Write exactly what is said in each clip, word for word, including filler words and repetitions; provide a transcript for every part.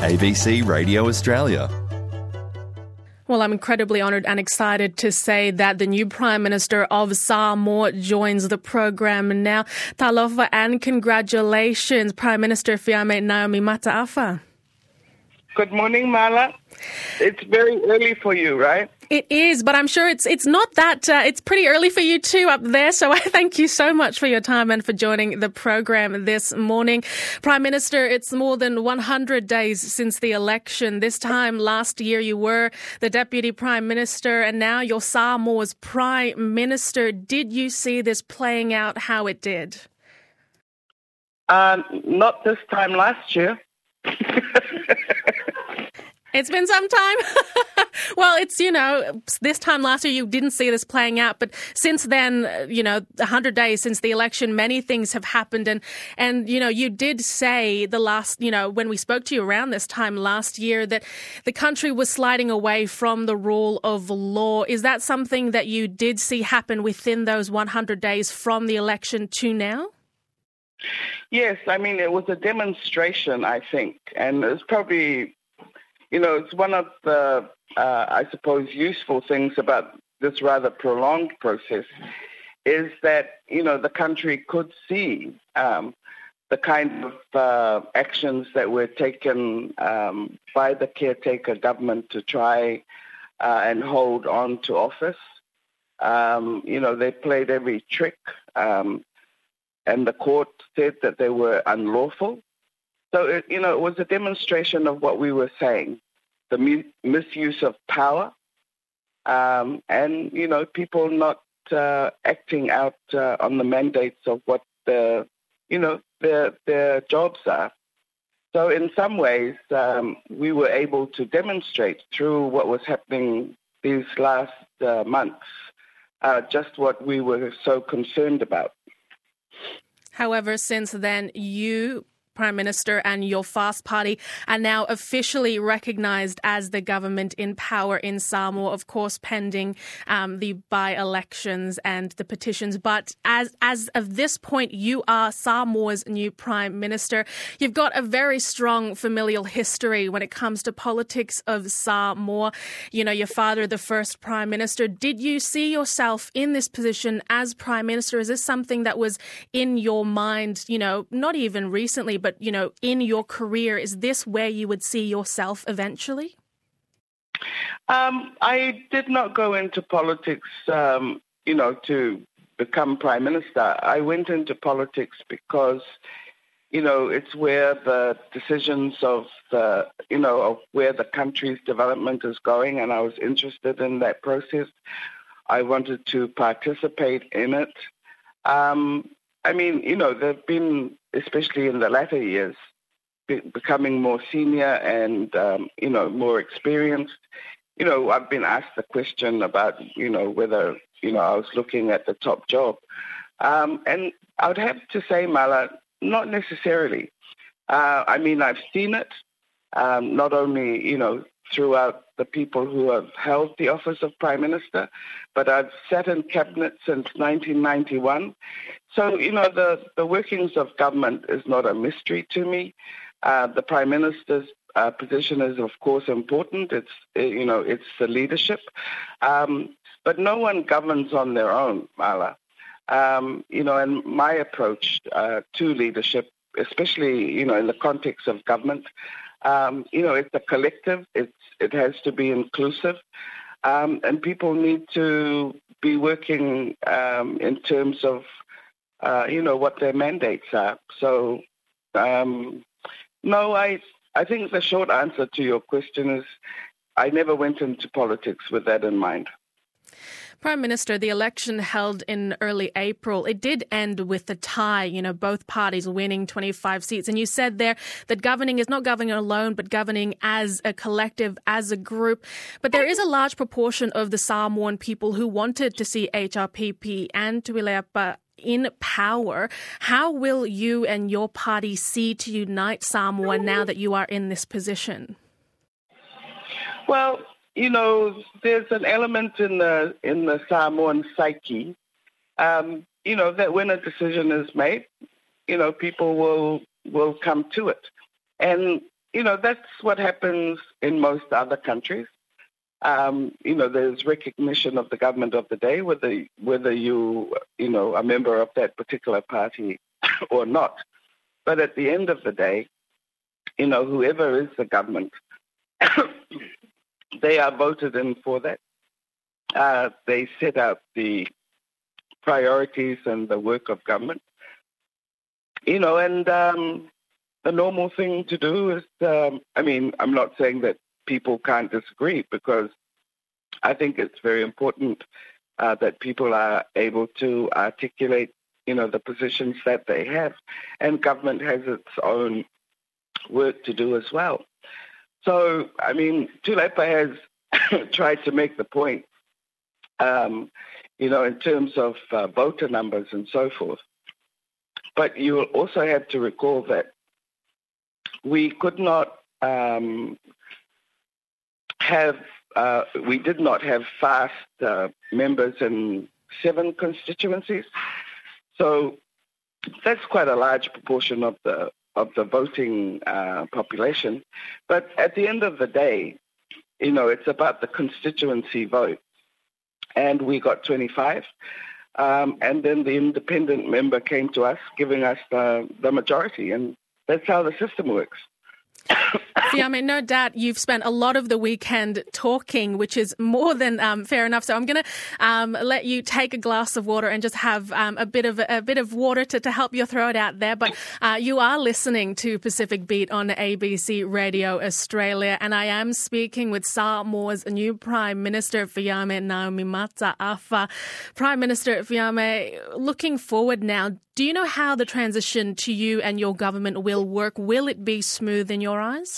A B C Radio Australia. Well, I'm incredibly honoured and excited to say that the new Prime Minister of Samoa joins the program now. Talofa and congratulations, Prime Minister Fiame Naomi Mataafa. Good morning, Mala. It's very early for you, right? It is, but I'm sure it's it's not that, uh, it's pretty early for you too up there. So I thank you so much for your time and for joining the program this morning. Prime Minister, it's more than one hundred days since the election. This time last year you were the Deputy Prime Minister and now you're Samoa's Prime Minister. Did you see this playing out how it did? Uh, not this time last year. It's been some time. Well, it's, you know, this time last year you didn't see this playing out. But since then, you know, one hundred days since the election, many things have happened. And, and, you know, you did say the last, you know, when we spoke to you around this time last year that the country was sliding away from the rule of law. Is that something that you did see happen within those one hundred days from the election to now? Yes, I mean, it was a demonstration, I think. And it's probably... You know, it's one of the, uh, I suppose, useful things about this rather prolonged process is that, you know, the country could see um, the kind of uh, actions that were taken um, by the caretaker government to try uh, and hold on to office. Um, you know, they played every trick, um, and the court said that they were unlawful. So, it, you know, it was a demonstration of what we were saying, the mu- misuse of power um, and, you know, people not uh, acting out uh, on the mandates of what, the, you know, their, their jobs are. So in some ways, um, we were able to demonstrate through what was happening these last uh, months uh, just what we were so concerned about. However, since then, you... Prime Minister and your FAST Party are now officially recognised as the government in power in Samoa, of course, pending um, the by-elections and the petitions. But as as of this point, you are Samoa's new Prime Minister. You've got a very strong familial history when it comes to politics of Samoa. You know, your father, the first Prime Minister. Did you see yourself in this position as Prime Minister? Is this something that was in your mind, you know, not even recently, but, you know, in your career? Is this where you would see yourself eventually? Um, I did not go into politics, um, you know, to become Prime Minister. I went into politics because, you know, it's where the decisions of the, you know, of where the country's development is going, and I was interested in that process. I wanted to participate in it. Um, I mean, you know, there have been, especially in the latter years, be- becoming more senior and, um, you know, more experienced. You know, I've been asked the question about, you know, whether, you know, I was looking at the top job. Um, and I would have to say, Mala, not necessarily. Uh, I mean, I've seen it, um, not only, you know, throughout the people who have held the office of Prime Minister, but I've sat in cabinet since nineteen ninety-one. So, you know, the, the workings of government is not a mystery to me. Uh, the Prime Minister's uh, position is, of course, important. It's, you know, it's the leadership. Um, but no one governs on their own, Mala. Um, you know, and my approach uh, to leadership, especially, you know, in the context of government, Um, you know, it's a collective. It's it has to be inclusive, um, and people need to be working um, in terms of, uh, you know, what their mandates are. So, um, no, I I think the short answer to your question is I never went into politics with that in mind. Prime Minister, the election held in early April, it did end with a tie, you know, both parties winning twenty-five seats. And you said there that governing is not governing alone, but governing as a collective, as a group. But there is a large proportion of the Samoan people who wanted to see H R P P and Tuilaepa in power. How will you and your party see to unite Samoa now that you are in this position? Well, you know, there's an element in the in the Samoan psyche, um, you know, that when a decision is made, you know, people will will come to it. And, you know, that's what happens in most other countries. Um, you know, there's recognition of the government of the day, whether whether you, you know, a member of that particular party or not. But at the end of the day, you know, whoever is the government, they are voted in for that. Uh, they set out the priorities and the work of government. You know, and um, the normal thing to do is, um, I mean, I'm not saying that people can't disagree, because I think it's very important uh, that people are able to articulate, you know, the positions that they have, and government has its own work to do as well. So, I mean, Tuilaepa has tried to make the point, um, you know, in terms of uh, voter numbers and so forth. But you will also have to recall that we could not um, have, uh, we did not have fast uh, members in seven constituencies. So that's quite a large proportion of the of the voting uh, population. But at the end of the day, you know, it's about the constituency vote. And we got twenty-five. Um, and then the independent member came to us, giving us the, the majority. And that's how the system works. Fiame, no doubt you've spent a lot of the weekend talking, which is more than um, fair enough. So I'm going to um, let you take a glass of water and just have um, a bit of a bit of water to, to help your throat out there. But uh, you are listening to Pacific Beat on A B C Radio Australia, and I am speaking with Samoa's new Prime Minister, Fiame Naomi Mata'afa. Prime Minister Fiame, looking forward now, do you know how the transition to you and your government will work? Will it be smooth in your eyes?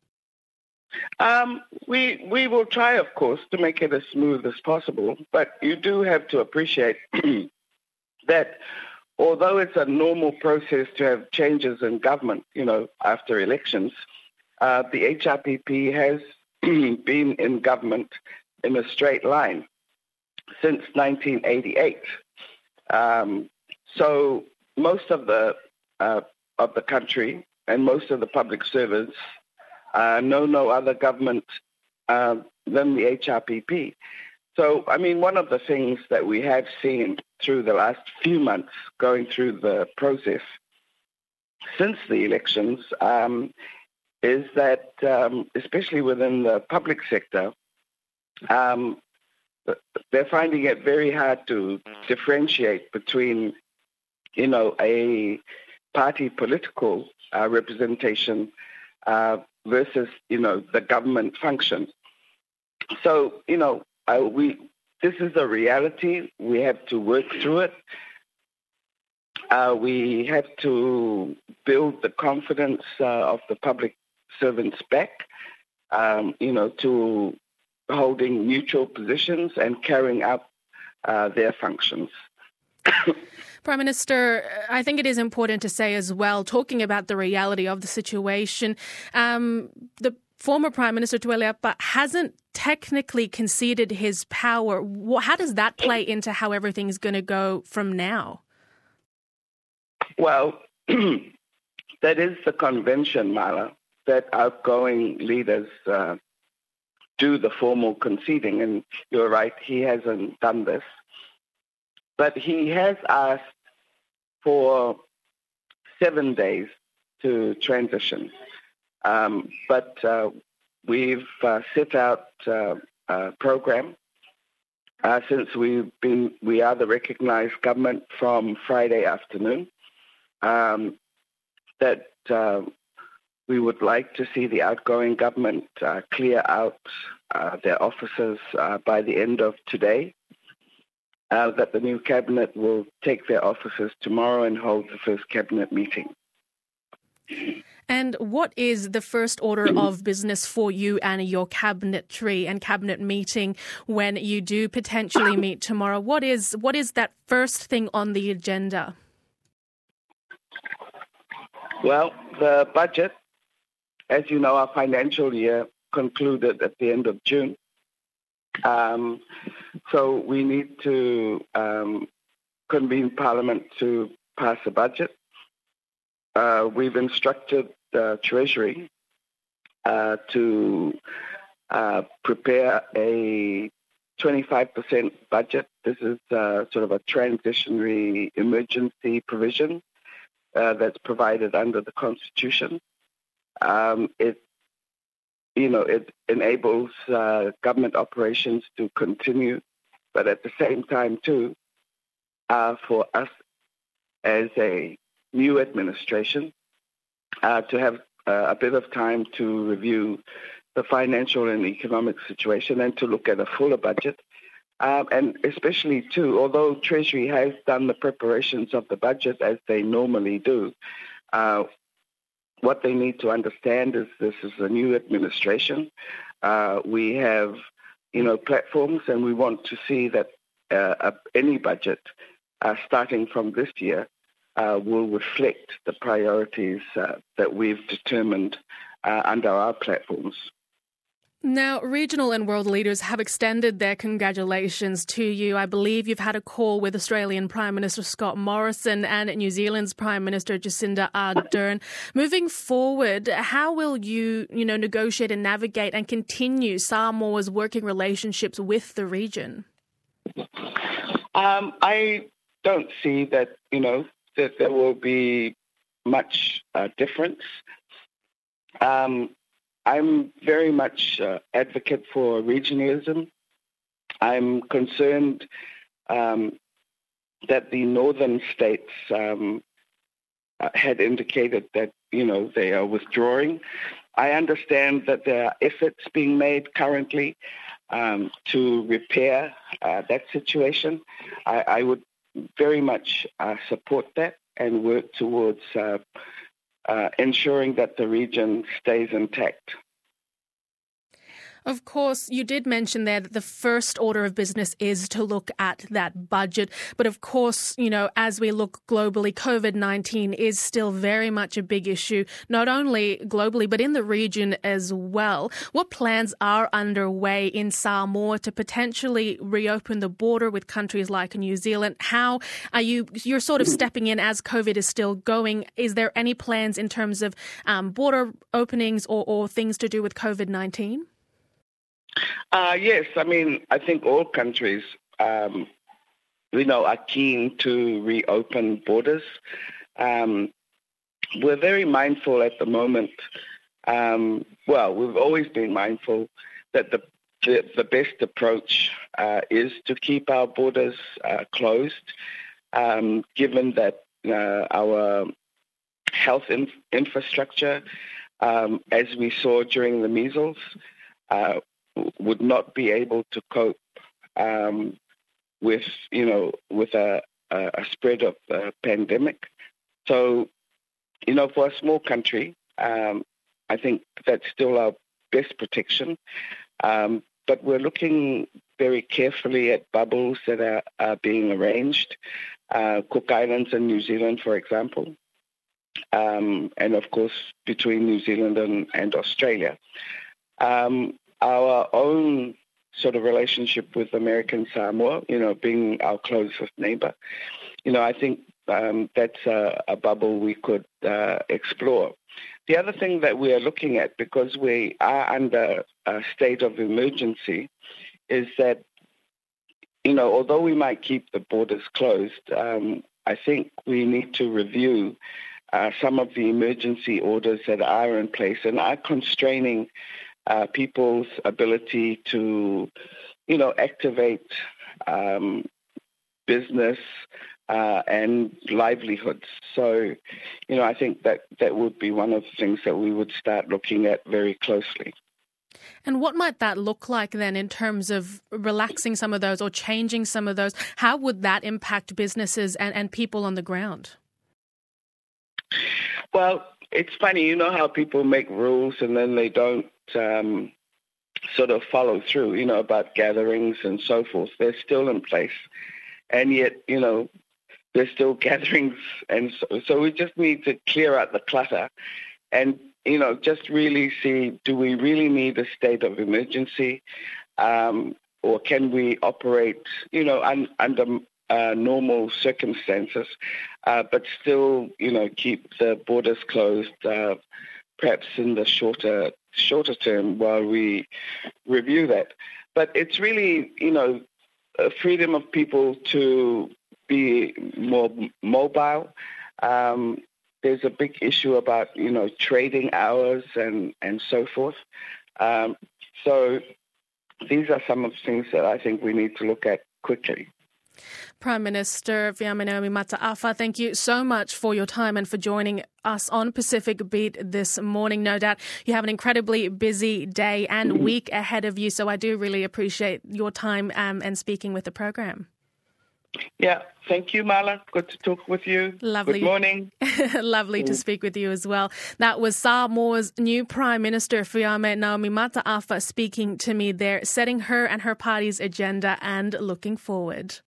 Um, we we will try, of course, to make it as smooth as possible. But you do have to appreciate that although it's a normal process to have changes in government, you know, after elections, uh, the H R P P has been in government in a straight line since nineteen eighty-eight. Um, so most of the uh, of the country and most of the public servants uh, know no other government uh, than the H R P P. So, I mean, one of the things that we have seen through the last few months going through the process since the elections um, is that, um, especially within the public sector, um, they're finding it very hard to differentiate between, you know, a party political uh, representation uh, versus, you know, the government function. So, you know, uh, we this is a reality. We have to work through it. Uh, we have to build the confidence uh, of the public servants back, um, you know, to holding neutral positions and carrying out uh, their functions. Prime Minister, I think it is important to say as well, talking about the reality of the situation, um, the former Prime Minister Tuilaepa hasn't technically conceded his power. How does that play into how everything's going to go from now? Well, that is the convention, Mala, that outgoing leaders uh, do the formal conceding. And you're right, he hasn't done this. But he has asked for seven days to transition. Um, but uh, we've uh, set out uh, a program uh, since we've been we are the recognised government from Friday afternoon. Um, that uh, we would like to see the outgoing government uh, clear out uh, their offices uh, by the end of today. Uh, that the new cabinet will take their offices tomorrow and hold the first cabinet meeting. And what is the first order of business for you and your cabinetry and cabinet meeting when you do potentially meet tomorrow? What is what is that first thing on the agenda? Well, the budget, as you know, our financial year concluded at the end of June. Um, so we need to um, convene Parliament to pass a budget. Uh, we've instructed the Treasury uh, to uh, prepare a twenty-five percent budget. This is uh, sort of a transitionary emergency provision uh, that's provided under the Constitution. Um, it, you know, it enables uh, government operations to continue, but at the same time, too, uh, for us as a new administration uh, to have uh, a bit of time to review the financial and economic situation and to look at a fuller budget. Um, and especially, too, although Treasury has done the preparations of the budget as they normally do, uh, what they need to understand is this is a new administration. Uh, we have, you know, platforms, and we want to see that uh, any budget uh, starting from this year uh, will reflect the priorities uh, that we've determined uh, under our platforms. Now, regional and world leaders have extended their congratulations to you. I believe you've had a call with Australian Prime Minister Scott Morrison and New Zealand's Prime Minister Jacinda Ardern. Moving forward, how will you, you know, negotiate and navigate and continue Samoa's working relationships with the region? Um, I don't see that, you know, that there will be much uh, difference. Um, I'm very much uh, advocate for regionalism. I'm concerned um, that the northern states um, had indicated that, you know, they are withdrawing. I understand that there are efforts being made currently um, to repair uh, that situation. I, I would very much uh, support that and work towards uh, Uh, ensuring that the region stays intact. Of course, you did mention there that the first order of business is to look at that budget. But of course, you know, as we look globally, COVID nineteen is still very much a big issue, not only globally, but in the region as well. What plans are underway in Samoa to potentially reopen the border with countries like New Zealand? How are you, you're sort of stepping in as COVID is still going. Is there any plans in terms of um, border openings or, or things to do with COVID nineteen? Uh, yes, I mean, I think all countries, um, you know, are keen to reopen borders. Um, we're very mindful at the moment. Um, well, we've always been mindful that the the, the best approach uh, is to keep our borders uh, closed, um, given that uh, our health inf- infrastructure, um, as we saw during the measles, uh, would not be able to cope um, with, you know, with a, a spread of the pandemic. So, you know, for a small country, um, I think that's still our best protection. Um, but we're looking very carefully at bubbles that are, are being arranged, uh, Cook Islands and New Zealand, for example, um, and of course between New Zealand and, and Australia. Um, Our own sort of relationship with American Samoa, you know, being our closest neighbour, you know, I think um, that's a, a bubble we could uh, explore. The other thing that we are looking at, because we are under a state of emergency, is that, you know, although we might keep the borders closed, um, I think we need to review uh, some of the emergency orders that are in place and are constraining Uh, people's ability to, you know, activate um, business uh, and livelihoods. So, you know, I think that that would be one of the things that we would start looking at very closely. And what might that look like then in terms of relaxing some of those or changing some of those? How would that impact businesses and, and people on the ground? Well, it's funny, you know how people make rules and then they don't um, sort of follow through, you know, about gatherings and so forth. They're still in place. And yet, you know, there's still gatherings. And so, so we just need to clear out the clutter and, you know, just really see, do we really need a state of emergency? Um, or can we operate, you know, un, under uh, normal circumstances, uh, but still, you know, keep the borders closed, uh, perhaps in the shorter shorter term while we review that. But it's really, you know, a freedom of people to be more mobile. Um, there's a big issue about, you know, trading hours and, and so forth. Um, so these are some of the things that I think we need to look at quickly. Prime Minister Fiame Naomi Mata'afa, thank you so much for your time and for joining us on Pacific Beat this morning. No doubt you have an incredibly busy day and mm-hmm. week ahead of you, so I do really appreciate your time um, and speaking with the program. Yeah, thank you, Marla. Good to talk with you. Lovely. Good morning. Lovely mm. to speak with you as well. That was Samoa's new Prime Minister, Fiame Naomi Mata'afa, speaking to me there, setting her and her party's agenda and looking forward.